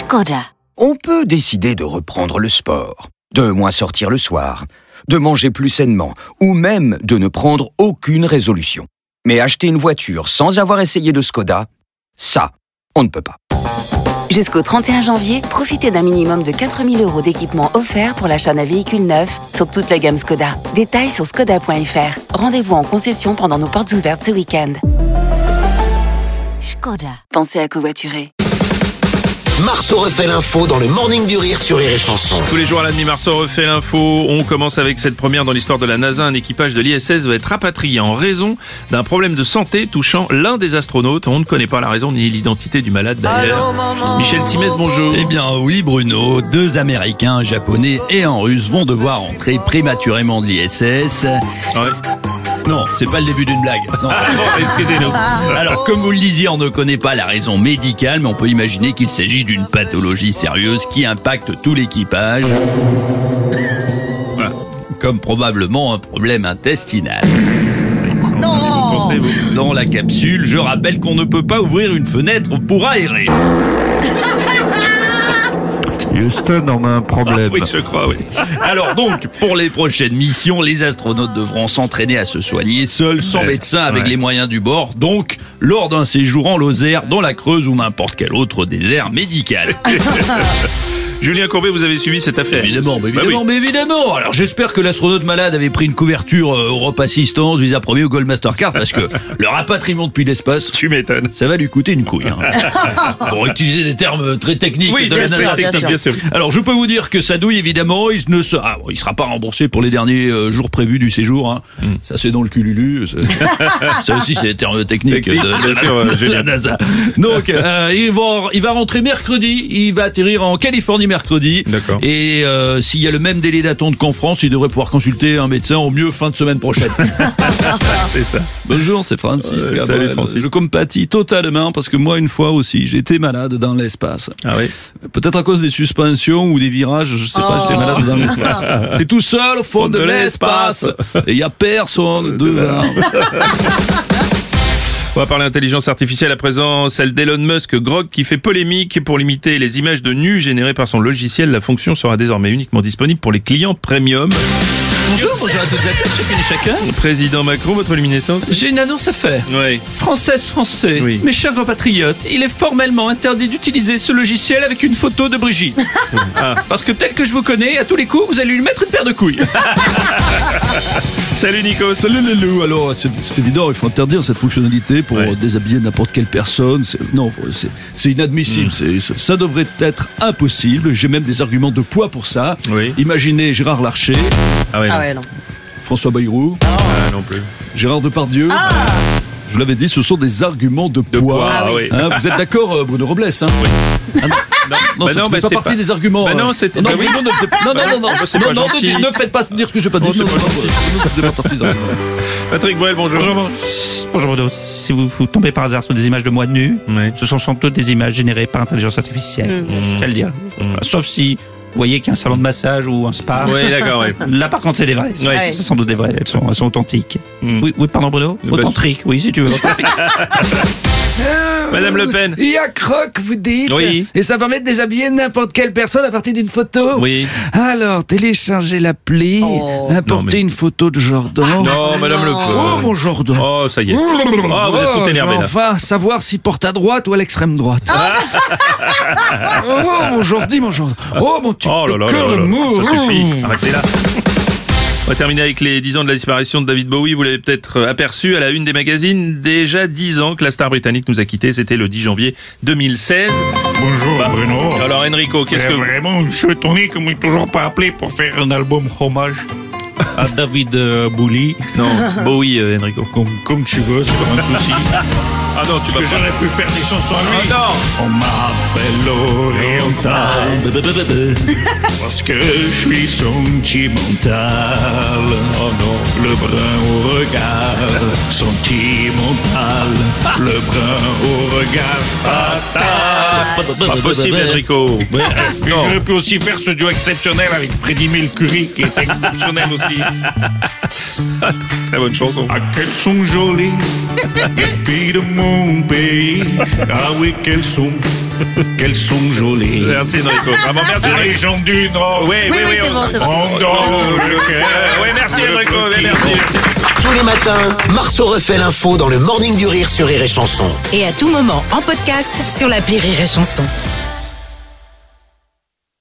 Škoda. On peut décider de reprendre le sport, de moins sortir le soir, de manger plus sainement, ou même de ne prendre aucune résolution. Mais acheter une voiture sans avoir essayé de Škoda, ça, on ne peut pas. Jusqu'au 31 janvier, profitez d'un minimum de 4 000 € d'équipement offert pour l'achat d'un véhicule neuf sur toute la gamme Škoda. Détails sur škoda.fr. Rendez-vous en concession pendant nos portes ouvertes ce week-end. Škoda. Pensez à covoiturer. Marceau refait l'info dans le Morning du Rire sur Rire et Chanson. Tous les jours à la demi, Marceau refait l'info. On commence avec cette première dans l'histoire de la NASA. Un équipage de l'ISS va être rapatrié en raison d'un problème de santé touchant l'un des astronautes. On ne connaît pas la raison ni l'identité du malade d'ailleurs. Michel Simès, bonjour. Eh bien oui Bruno, 2 Américains, un Japonais et un Russe vont devoir entrer prématurément de l'ISS. Ouais. Non, c'est pas le début d'une blague. Non. Excusez-nous. Alors, comme vous le disiez, on ne connaît pas la raison médicale, mais on peut imaginer qu'il s'agit d'une pathologie sérieuse qui impacte tout l'équipage. Voilà. Comme probablement un problème intestinal. Dans la capsule, je rappelle qu'on ne peut pas ouvrir une fenêtre pour aérer. Houston, on a un problème. Ah, oui, je crois, oui. Alors donc, pour les prochaines missions, les astronautes devront s'entraîner à se soigner seuls, sans médecin, avec les moyens du bord. Donc, lors d'un séjour en Lozère, dans la Creuse ou n'importe quel autre désert médical. Julien Courbet, vous avez suivi cette affaire? Mais évidemment. Alors j'espère que l'astronaute malade avait pris une couverture Europe Assistance, Visa Premier ou Gold Mastercard, parce que le rapatriement depuis l'espace, Tu m'étonnes. ça va lui coûter une couille. Pour utiliser des termes très techniques de la NASA. Bien sûr. Alors je peux vous dire que sa douille, évidemment, il sera pas remboursé pour les derniers jours prévus du séjour. Hein. Ça c'est dans le cululu. Ça aussi c'est des termes techniques de la NASA. Donc il va rentrer mercredi. Il va atterrir en Californie mercredi. D'accord. Et s'il y a le même délai d'attente qu'en France, il devrait pouvoir consulter un médecin au mieux fin de semaine prochaine. C'est ça. Bonjour, c'est Francis. Salut Francis. Je compatis totalement parce que moi une fois aussi j'ai été malade dans l'espace. Ah oui. Peut-être à cause des suspensions ou des virages, je sais pas, j'étais malade dans l'espace. T'es tout seul au fond de l'espace et il y a personne devant. On va parler intelligence artificielle à présent, celle d'Elon Musk, Grok, qui fait polémique pour limiter les images de nus générées par son logiciel. La fonction sera désormais uniquement disponible pour les clients premium. Bonjour à toutes et à tous, chacune et chacun. Président Macron, votre luminescence? J'ai une annonce à faire. Oui. Français, Oui. mes chers compatriotes, il est formellement interdit d'utiliser ce logiciel avec une photo de Brigitte. Parce que tel que je vous connais, à tous les coups, vous allez lui mettre une paire de couilles. Salut Nico. Salut les loups. Alors, c'est évident, il faut interdire cette fonctionnalité pour déshabiller n'importe quelle personne. C'est inadmissible. Ça devrait être impossible. J'ai même des arguments de poids pour ça. Oui. Imaginez Gérard Larcher. Ah ouais. non. François Bayrou. Non plus. Gérard Depardieu. Je vous l'avais dit, ce sont des arguments de poids. Oui. Hein, vous êtes d'accord, Bruno Robles, hein? Oui. Non, ça fait pas partie des arguments. non, c'était... Non, oui. non, ne faites pas dire ce que j'ai pas dit. Non, c'est pas gentil. Ça fait pas partie des arguments. Patrick Bruel, bonjour. Bonjour Bruno, si vous tombez par hasard sur des images de moi nu, ce sont sans doute des images générées par intelligence artificielle, je tiens à le dire. Enfin, sauf si vous voyez qu'il y a un salon de massage ou un spa. Oui, d'accord, oui. Là par contre c'est des vraies, c'est sans doute des vraies, elles sont authentiques. Oui, pardon Bruno, authentiques, oui si tu veux. Madame Le Pen. Il y a Croc, vous dites? Oui. Et ça permet de déshabiller n'importe quelle personne à partir d'une photo? Oui. Alors, téléchargez l'appli, importez une photo de Jordan. Non, Madame Le Pen. Oh, mon Jordan. Oh, ça y est. Oh, vous êtes tout énervé là. Enfin, savoir s'il porte à droite ou à l'extrême droite. Oh, mon Jordi, mon Jordan. Oh, mon petit cœur d'amour. Ça suffit. Arrêtez là. On va terminer avec les 10 ans de la disparition de David Bowie. Vous l'avez peut-être aperçu à la une des magazines. Déjà 10 ans que la star britannique nous a quittés. C'était le 10 janvier 2016. Bonjour Bruno. Alors Enrico, qu'est-ce que... Vraiment, je suis étonné que vous m'ayez toujours pas appelé pour faire un album hommage à David Bowie. Non, Bowie, Enrico. Comme tu veux, c'est pas un souci. Ah non, tu vas Que pas... j'aurais pu faire des chansons à lui. Ah On m'appelle Oriental parce que je suis sentimental. Oh non, le brun au regard sentimental, le brun au regard fatal. Pas possible, Enrico. J'aurais pu aussi faire ce duo exceptionnel avec Freddie Mercury qui est exceptionnel aussi. Très bonne chanson. Ah, qu'elles sont jolies, les filles de mon pays. Ah oui, qu'elles sont qu'elles sont jolies. Merci Enrico. Vraiment merci. Les gens du Nord. Oui, c'est bon. Oui, merci Enrico. Merci. Tous les matins, Marceau refait l'info dans le Morning du Rire sur Rire et Chanson. Et à tout moment en podcast sur l'appli Rire et Chanson.